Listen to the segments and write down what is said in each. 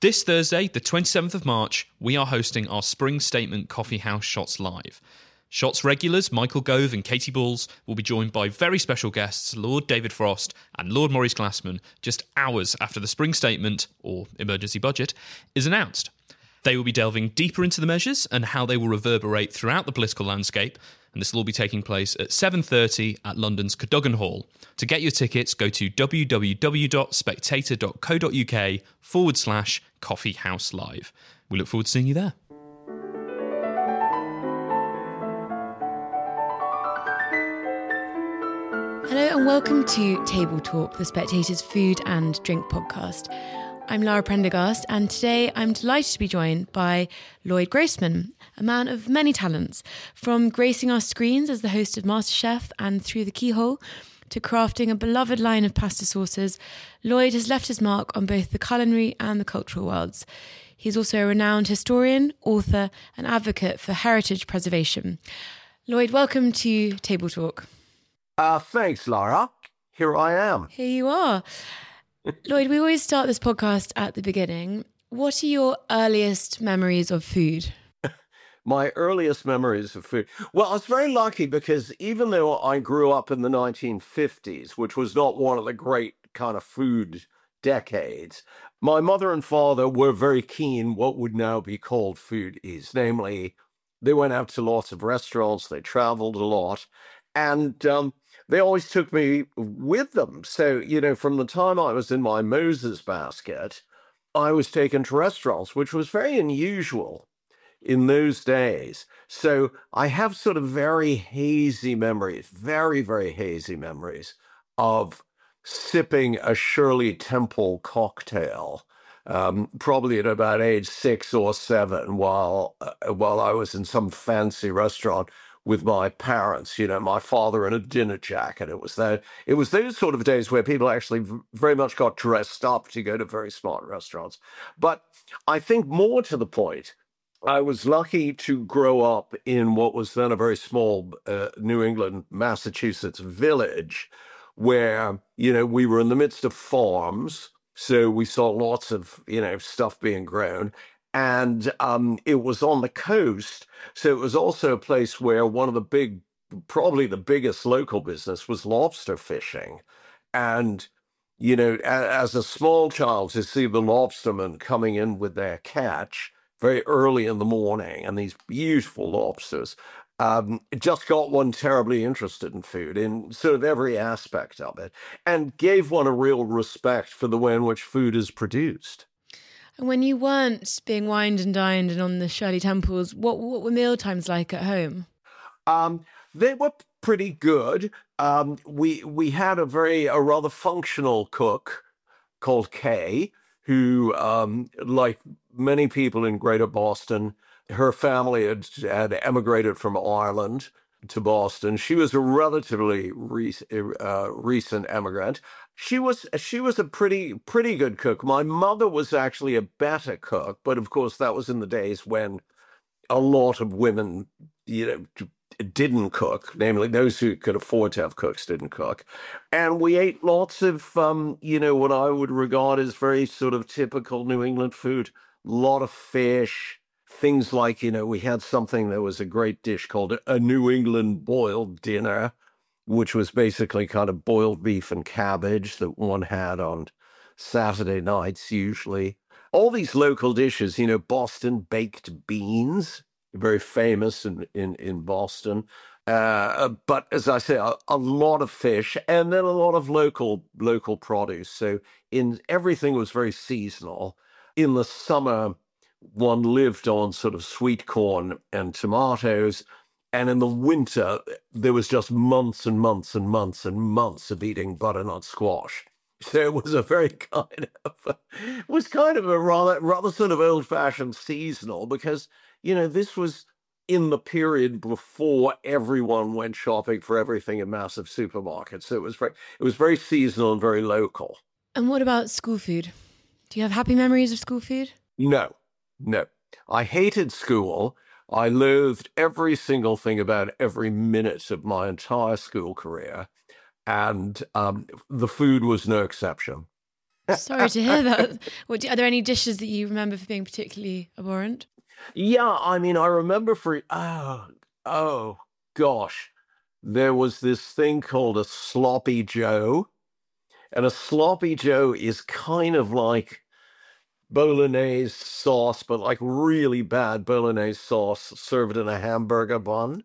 This Thursday, the 27th of March, we are hosting our Spring Statement Coffee House Shots Live. Shots regulars Michael Gove and Katie Balls will be joined by very special guests Lord David Frost and Lord Maurice Glassman just hours after the Spring Statement, or emergency budget, is announced. They will be delving deeper into the measures and how they will reverberate throughout the political landscape, and this will all be taking place at 7:30 at London's Cadogan Hall. To get your tickets, go to www.spectator.co.uk/Coffee House Live. We look forward to seeing you there. Hello and welcome to Table Talk, the Spectator's food and drink podcast. I'm Lara Prendergast, and today I'm delighted to be joined by Lloyd Grossman, a man of many talents, from gracing our screens as the host of MasterChef and Through the Keyhole to crafting a beloved line of pasta sauces. Lloyd has left his mark on both the culinary and the cultural worlds. He's also a renowned historian, author, and advocate for heritage preservation. Lloyd, welcome to Table Talk. Thanks, Lara. Here I am. Here you are. Lloyd, we always start this podcast at the beginning. What are your earliest memories of food? My earliest memories of food. Well, I was very lucky because even though I grew up in the 1950s, which was not one of the great kind of food decades, my mother and father were very keen what would now be called foodies. Namely, they went out to lots of restaurants, they traveled a lot, and they always took me with them. So, from the time I was in my Moses basket, I was taken to restaurants, which was very unusual in those days. So I have sort of very hazy memories, very, very hazy memories of sipping a Shirley Temple cocktail, probably at about age 6 or 7, while I was in some fancy restaurant with my parents, my father in a dinner jacket. It was those sort of days where people actually very much got dressed up to go to very smart restaurants. But I think more to the point, I was lucky to grow up in what was then a very small New England, Massachusetts village where, we were in the midst of farms. So we saw lots of, stuff being grown. And it was on the coast, so it was also a place where one of the probably the biggest local business was lobster fishing. And, as a small child, to see the lobstermen coming in with their catch very early in the morning, and these beautiful lobsters, it just got one terribly interested in food, in sort of every aspect of it, and gave one a real respect for the way in which food is produced. And when you weren't being wined and dined and on the Shirley Temples, what were meal times like at home? They were pretty good. We had a rather functional cook called Kay, who, like many people in Greater Boston, her family had emigrated from Ireland to Boston. She was a relatively recent emigrant. She was a pretty good cook. My mother was actually a better cook, but of course that was in the days when a lot of women, didn't cook. Namely, those who could afford to have cooks didn't cook. And we ate lots of, what I would regard as very sort of typical New England food. A lot of fish. Things like, we had something, there was a great dish called a New England boiled dinner, which was basically kind of boiled beef and cabbage that one had on Saturday nights usually. All these local dishes, Boston baked beans, very famous in Boston. But as I say, a lot of fish, and then a lot of local produce. So everything was very seasonal. In the summer, one lived on sort of sweet corn and tomatoes. And in the winter, there was just months and months and months and months of eating butternut squash. So it was a very kind of a rather sort of old-fashioned seasonal, because, this was in the period before everyone went shopping for everything in massive supermarkets. So it was very seasonal and very local. And what about school food? Do you have happy memories of school food? No. I hated school. I loathed every single thing about every minute of my entire school career, and the food was no exception. Sorry to hear that. Are there any dishes that you remember for being particularly abhorrent? Yeah, I mean, I remember oh gosh, there was this thing called a sloppy Joe, and a sloppy Joe is kind of like bolognese sauce, but like really bad bolognese sauce served in a hamburger bun.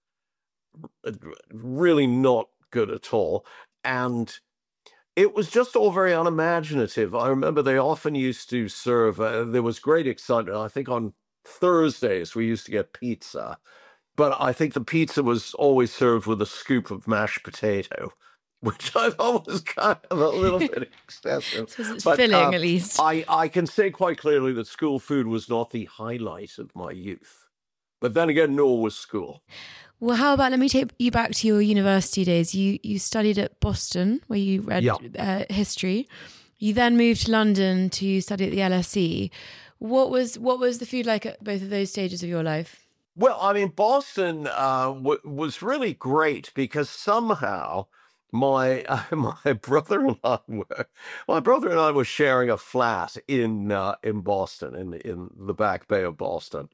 Really not good at all. And it was just all very unimaginative. I remember they often used to serve, there was great excitement. I think on Thursdays we used to get pizza, but I think the pizza was always served with a scoop of mashed potato, which I thought was kind of a little bit excessive. So it's filling, at least. I can say quite clearly that school food was not the highlight of my youth. But then again, nor was school. Well, how about, let me take you back to your university days. You studied at Boston, where you read history. You then moved to London to study at the LSE. What was the food like at both of those stages of your life? Well, I mean, Boston was really great because somehow my brother and I were sharing a flat in Boston, in the Back Bay of Boston.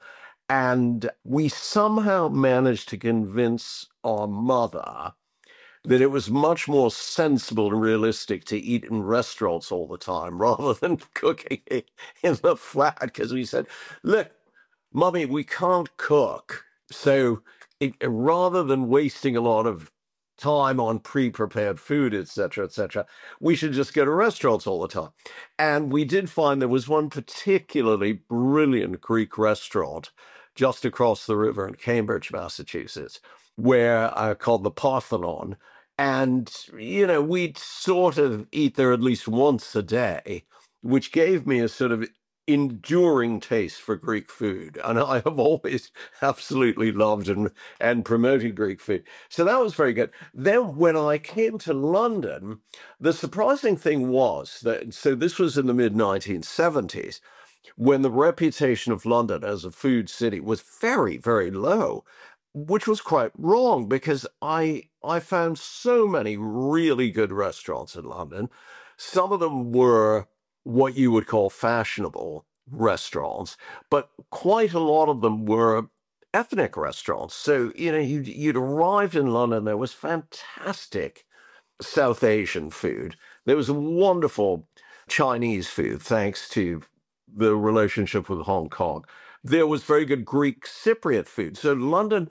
And we somehow managed to convince our mother that it was much more sensible and realistic to eat in restaurants all the time rather than cooking in the flat. Because we said, look, Mummy, we can't cook. So rather than wasting a lot of time on pre-prepared food, etc., we should just go to restaurants all the time. And we did find there was one particularly brilliant Greek restaurant just across the river in Cambridge, Massachusetts, where called the Parthenon. And, we'd sort of eat there at least once a day, which gave me a sort of enduring taste for Greek food. And I have always absolutely loved and promoted Greek food. So that was very good. Then when I came to London, the surprising thing was that, so this was in the mid-1970s, when the reputation of London as a food city was very, very low, which was quite wrong because I found so many really good restaurants in London. Some of them were what you would call fashionable restaurants, but quite a lot of them were ethnic restaurants. So, you'd arrived in London, there was fantastic South Asian food. There was wonderful Chinese food, thanks to the relationship with Hong Kong. There was very good Greek Cypriot food. So London,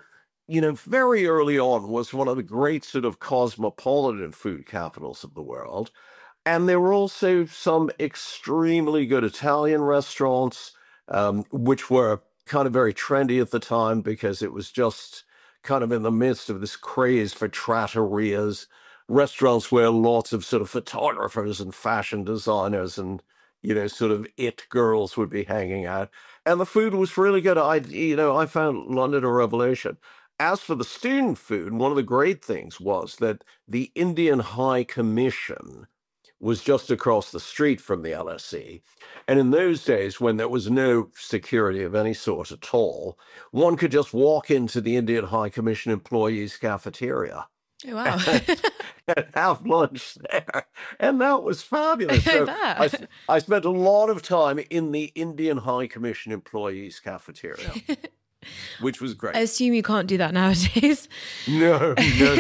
very early on was one of the great sort of cosmopolitan food capitals of the world. And there were also some extremely good Italian restaurants, which were kind of very trendy at the time because it was just kind of in the midst of this craze for trattorias, restaurants where lots of sort of photographers and fashion designers and sort of it girls would be hanging out. And the food was really good. I found London a revelation. As for the student food, one of the great things was that the Indian High Commission was just across the street from the LSE. And in those days, when there was no security of any sort at all, one could just walk into the Indian High Commission employees' cafeteria. Oh, wow. and have lunch there. And that was fabulous. So I spent a lot of time in the Indian High Commission employees' cafeteria, which was great. I assume you can't do that nowadays. No.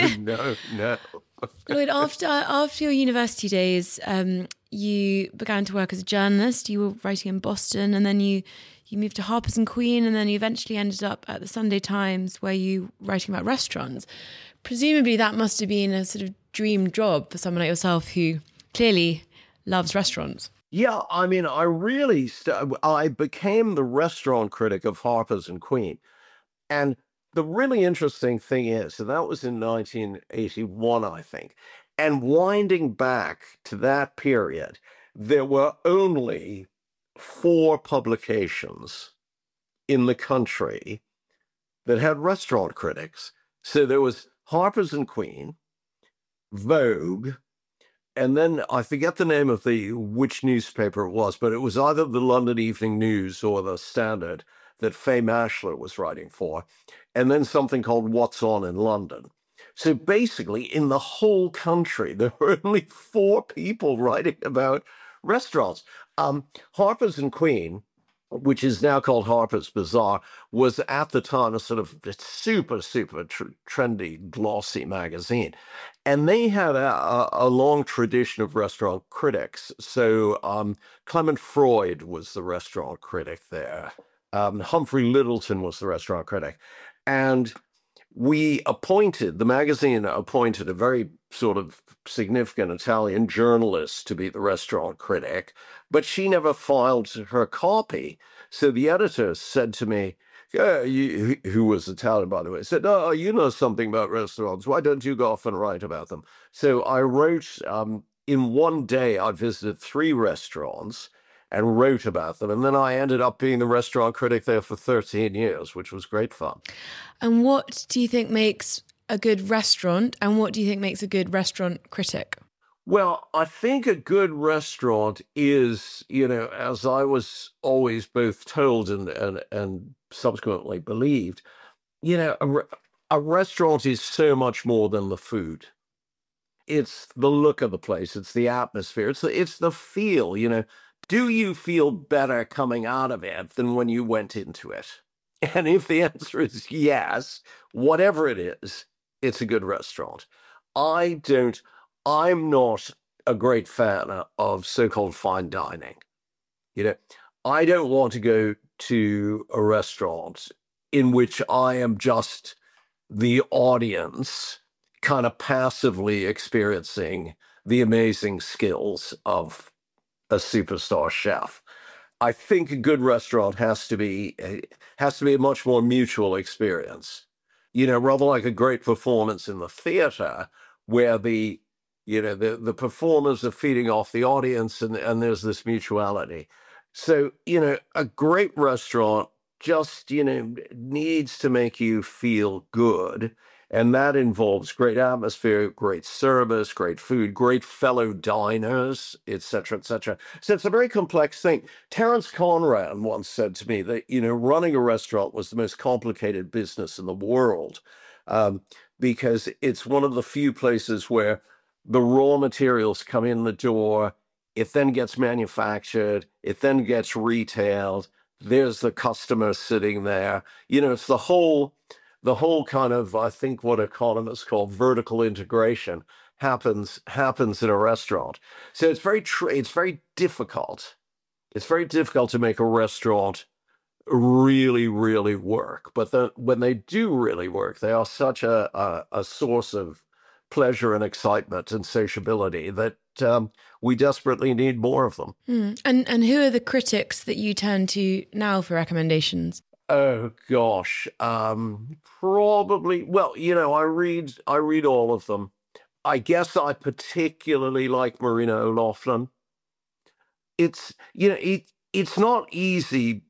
Lloyd, after your university days, you began to work as a journalist. You were writing in Boston, and then you moved to Harper's and Queen, and then you eventually ended up at the Sunday Times, where you were writing about restaurants. Presumably that must have been a sort of dream job for someone like yourself who clearly loves restaurants. Yeah, I mean, I became the restaurant critic of Harper's and Queen. And the really interesting thing is, so that was in 1981, I think. And winding back to that period, there were only 4 publications in the country that had restaurant critics. So there was Harper's and Queen, Vogue, and then I forget the name of which newspaper it was, but it was either the London Evening News or the Standard that Faye Mashler was writing for, and then something called What's On in London. So basically, in the whole country, there were only 4 people writing about restaurants. Harper's and Queen, which is now called Harper's Bazaar, was at the time a sort of super, super trendy, glossy magazine. And they had a long tradition of restaurant critics. So Clement Freud was the restaurant critic there. Humphrey Littleton was the restaurant critic. And the magazine appointed a very sort of significant Italian journalist to be the restaurant critic, but she never filed her copy. So the editor said to me, who was Italian, by the way, said, "Oh, you know something about restaurants. Why don't you go off and write about them?" So I wrote, in one day, I visited 3 restaurants and wrote about them. And then I ended up being the restaurant critic there for 13 years, which was great fun. And what do you think makes a good restaurant, and what do you think makes a good restaurant critic? Well, I think a good restaurant is, as I was always both told and subsequently believed, a restaurant is so much more than the food. It's the look of the place. It's the atmosphere. It's the feel, Do you feel better coming out of it than when you went into it? And if the answer is yes, whatever it is, it's a good restaurant. I'm not a great fan of so-called fine dining. I don't want to go to a restaurant in which I am just the audience kind of passively experiencing the amazing skills of a superstar chef. I think a good restaurant has to be a much more mutual experience. Rather like a great performance in the theater, where the performers are feeding off the audience, and there's this mutuality. So, a great restaurant just, needs to make you feel good. And that involves great atmosphere, great service, great food, great fellow diners, et cetera, et cetera. So it's a very complex thing. Terence Conran once said to me that, running a restaurant was the most complicated business in the world, because it's one of the few places where the raw materials come in the door, it then gets manufactured, it then gets retailed, there's the customer sitting there. It's the whole kind of, I think what economists call vertical integration happens in a restaurant. So it's very difficult. It's very difficult to make a restaurant really, really work. But when they do really work, they are such a source of pleasure and excitement and sociability that we desperately need more of them. And who are the critics that you turn to now for recommendations? Oh gosh, probably. Well, I read all of them. I guess I particularly like Marina O'Loughlin. It's it's not easy.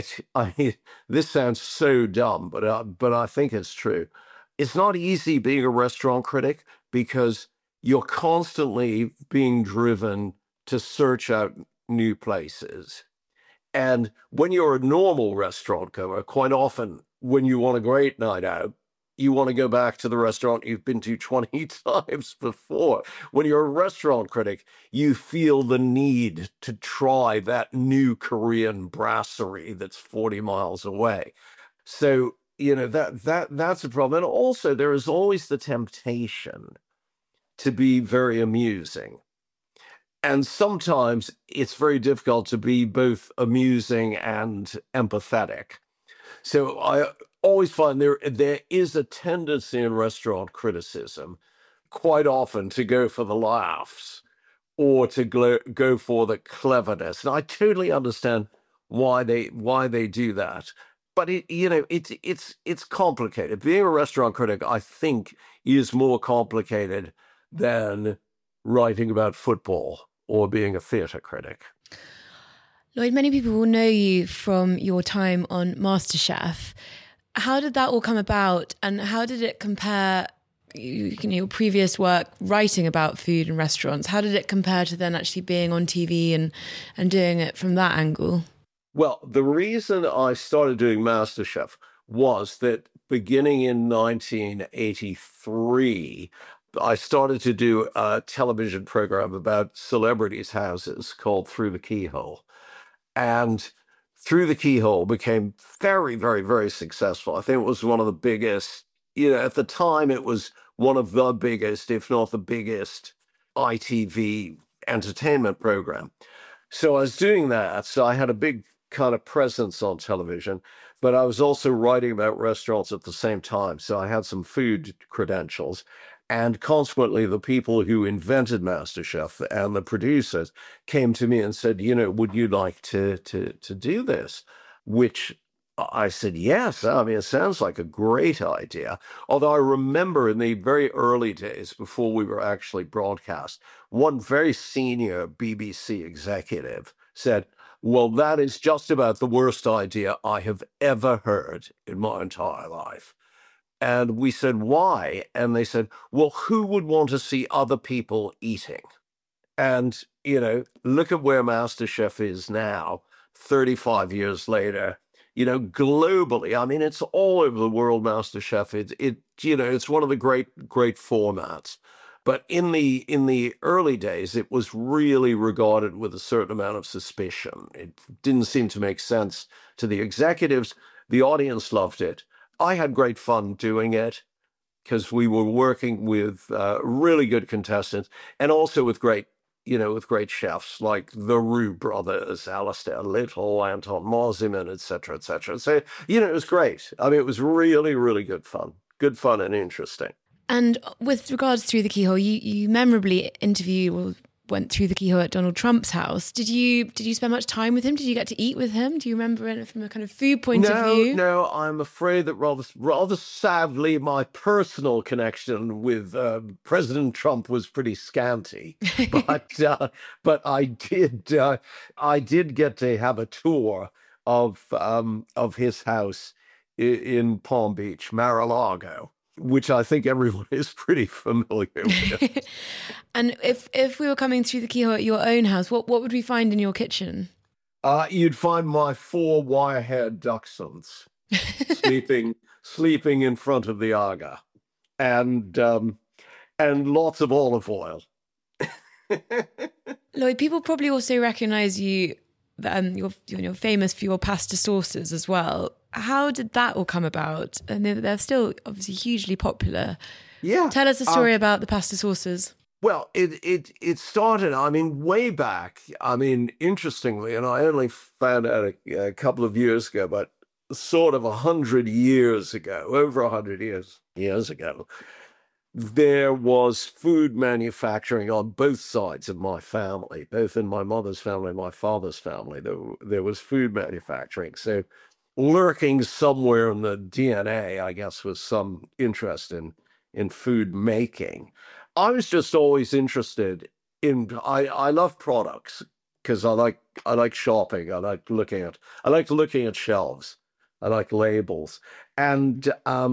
This sounds so dumb, but I think it's true. It's not easy being a restaurant critic because you're constantly being driven to search out new places. And when you're a normal restaurant goer, quite often when you want a great night out, you want to go back to the restaurant you've been to 20 times before. When you're a restaurant critic, you feel the need to try that new Korean brasserie that's 40 miles away. So, that's a problem. And also, there is always the temptation to be very amusing. And sometimes it's very difficult to be both amusing and empathetic. So I always find there is a tendency in restaurant criticism quite often to go for the laughs or to go for the cleverness. And I totally understand why they do that. But it's complicated. Being a restaurant critic, I think, is more complicated than writing about football or being a theatre critic. Lloyd, many people will know you from your time on MasterChef. How did that all come about, and how did it compare, your previous work writing about food and restaurants? How did it compare to then actually being on TV and doing it from that angle? Well, the reason I started doing MasterChef was that beginning in 1983, I started to do a television program about celebrities' houses called Through the Keyhole. And Through the Keyhole became very, very, very successful. I think it was one of the biggest, at the time it was one of the biggest, if not the biggest, ITV entertainment program. So I was doing that. So I had a big kind of presence on television, but I was also writing about restaurants at the same time. So I had some food credentials. And consequently, the people who invented MasterChef and the producers came to me and said, would you like to do this? Which I said, yes. I mean, it sounds like a great idea. Although I remember in the very early days, before we were actually broadcast, one very senior BBC executive said, well, that is just about the worst idea I have ever heard in my entire life. And we said, why? And they said, well, who would want to see other people eating? And, look at where MasterChef is now, 35 years later, globally. I mean, it's all over the world, MasterChef. It's one of the great formats. But in the early days, it was really regarded with a certain amount of suspicion. It didn't seem to make sense to the executives. The audience loved it. I had great fun doing it because we were working with really good contestants and also with great chefs like the Roux brothers, Alastair Little, Anton Mosiman, et cetera, et cetera. So, it was great. I mean, it was really, really good fun and interesting. And with regards Through the Keyhole, you memorably went through the keyhole at Donald Trump's house. Did you spend much time with him? Did you get to eat with him? Do you remember it from a kind of food point of view? No, I'm afraid that rather sadly, my personal connection with President Trump was pretty scanty. But I did get to have a tour of his house in Palm Beach, Mar-a-Lago, which I think everyone is pretty familiar with. And if we were coming through the keyhole at your own house, what would we find in your kitchen? You'd find my 4 wire-haired dachshunds sleeping in front of the Aga, and lots of olive oil. Lloyd, people probably also recognise you. You're famous for your pasta sauces as well. How did that all come about? And they're still obviously hugely popular. Yeah. Tell us a story about the pasta sauces. Well, it started, way back. Interestingly, and I only found out a couple of years ago, but sort of 100 years ago, over 100 years ago, there was food manufacturing on both sides of my family, both in my mother's family and my father's family. There was food manufacturing. So lurking somewhere in the DNA, I guess, was some interest in food making. I was just always interested in, I love products because I like shopping. I like looking at shelves. I like labels. And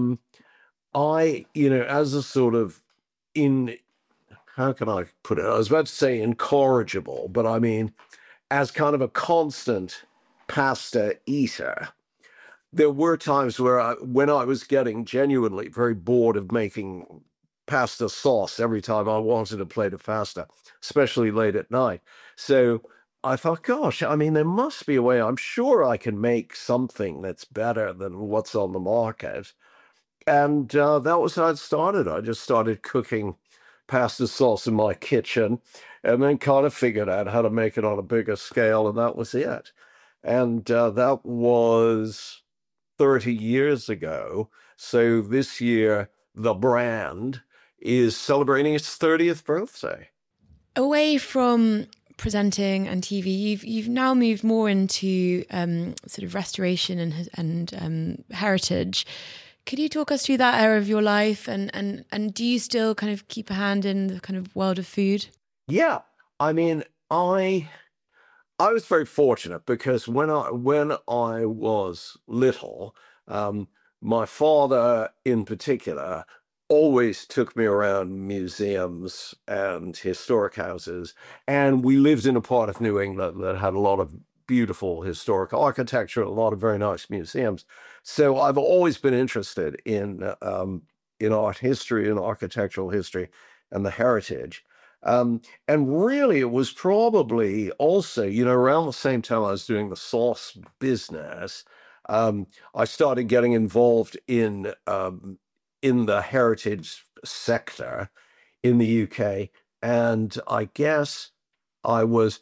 as a sort of how can I put it? I was about to say incorrigible, but I mean, as kind of a constant pasta eater, there were times when I was getting genuinely very bored of making pasta sauce every time I wanted a plate of pasta, especially late at night. So I thought, gosh, there must be a way. I'm sure I can make something that's better than what's on the market. And that was how it started. I just started cooking pasta sauce in my kitchen and then kind of figured out how to make it on a bigger scale, and that was it. And that was 30 years ago. So this year, the brand is celebrating its 30th birthday. Away from presenting and TV, you've now moved more into sort of restoration and heritage. Could you talk us through that era of your life, and do you still kind of keep a hand in the kind of world of food? Yeah, I was very fortunate because when I was little, my father in particular always took me around museums and historic houses, and we lived in a part of New England that had a lot of beautiful historic architecture, a lot of very nice museums. So I've always been interested in art history and architectural history, and the heritage. And really, it was probably also, around the same time I was doing the sauce business, I started getting involved in the heritage sector in the UK. And I guess I was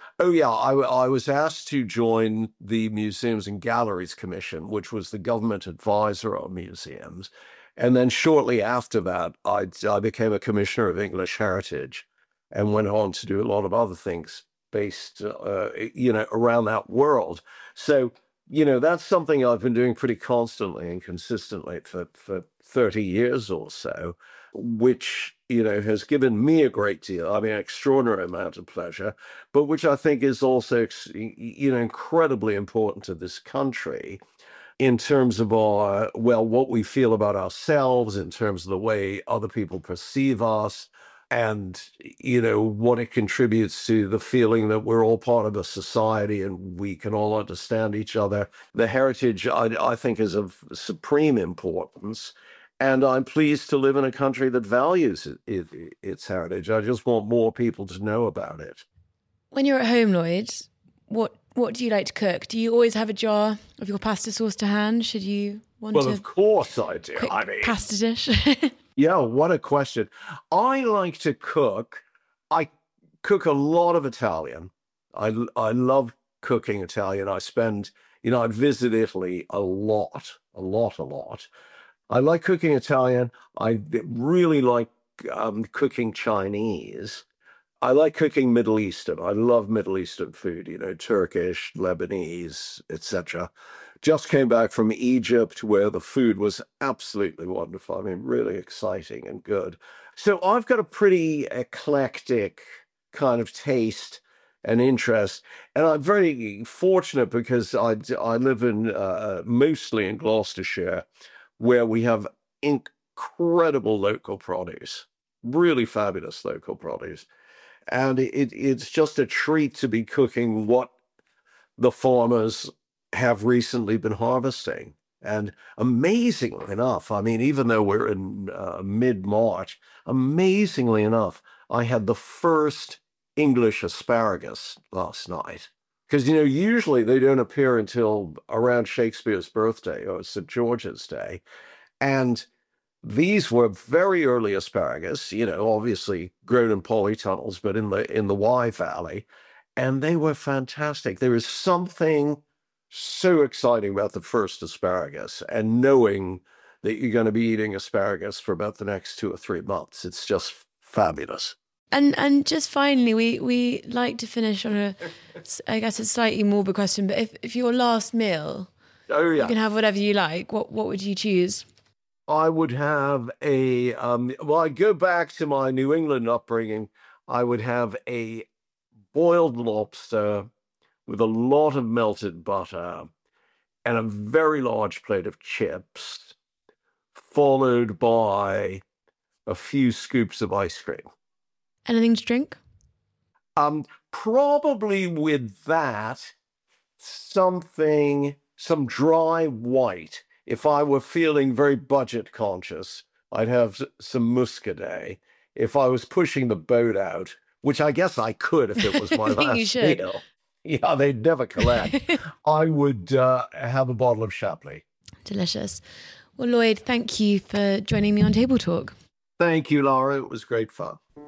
asked to join the Museums and Galleries Commission, which was the government advisor on museums. And then shortly after that, I became a commissioner of English heritage and went on to do a lot of other things based, around that world. So, that's something I've been doing pretty constantly and consistently for 30 years or so, which, has given me a great deal, an extraordinary amount of pleasure, but which I think is also, incredibly important to this country in terms of what we feel about ourselves, in terms of the way other people perceive us, and, what it contributes to the feeling that we're all part of a society and we can all understand each other. The heritage, I think, is of supreme importance. And I'm pleased to live in a country that values its heritage. I just want more people to know about it. When you're at home, Lloyd, what do you like to cook? Do you always have a jar of your pasta sauce to hand? Should you want Well, of course I do. Pasta dish? Yeah, what a question. I like to cook. I cook a lot of Italian. I love cooking Italian. I visit Italy a lot. I like cooking Italian. I really like cooking Chinese. I like cooking Middle Eastern. I love Middle Eastern food, Turkish, Lebanese, etc. Just came back from Egypt, where the food was absolutely wonderful. Really exciting and good. So I've got a pretty eclectic kind of taste and interest. And I'm very fortunate because I live in mostly in Gloucestershire, where we have incredible local produce, really fabulous local produce. And it's just a treat to be cooking what the farmers have recently been harvesting. And amazingly enough, even though we're in mid-March, amazingly enough, I had the first English asparagus last night. Because, usually they don't appear until around Shakespeare's birthday or St. George's Day. And these were very early asparagus, obviously grown in polytunnels, but in the Wye Valley. And they were fantastic. There is something so exciting about the first asparagus and knowing that you're going to be eating asparagus for about the next 2 or 3 months. It's just fabulous. And just finally, we like to finish on I guess a slightly morbid question, but if your last meal, you can have whatever you like, what would you choose? I would have I go back to my New England upbringing. I would have a boiled lobster with a lot of melted butter and a very large plate of chips, followed by a few scoops of ice cream. Anything to drink? Probably with that, some dry white. If I were feeling very budget conscious, I'd have some Muscadet. If I was pushing the boat out, which I guess I could if it was my last meal. Yeah, they'd never collect. I would have a bottle of Chablis. Delicious. Well, Lloyd, thank you for joining me on Table Talk. Thank you, Laura. It was great fun.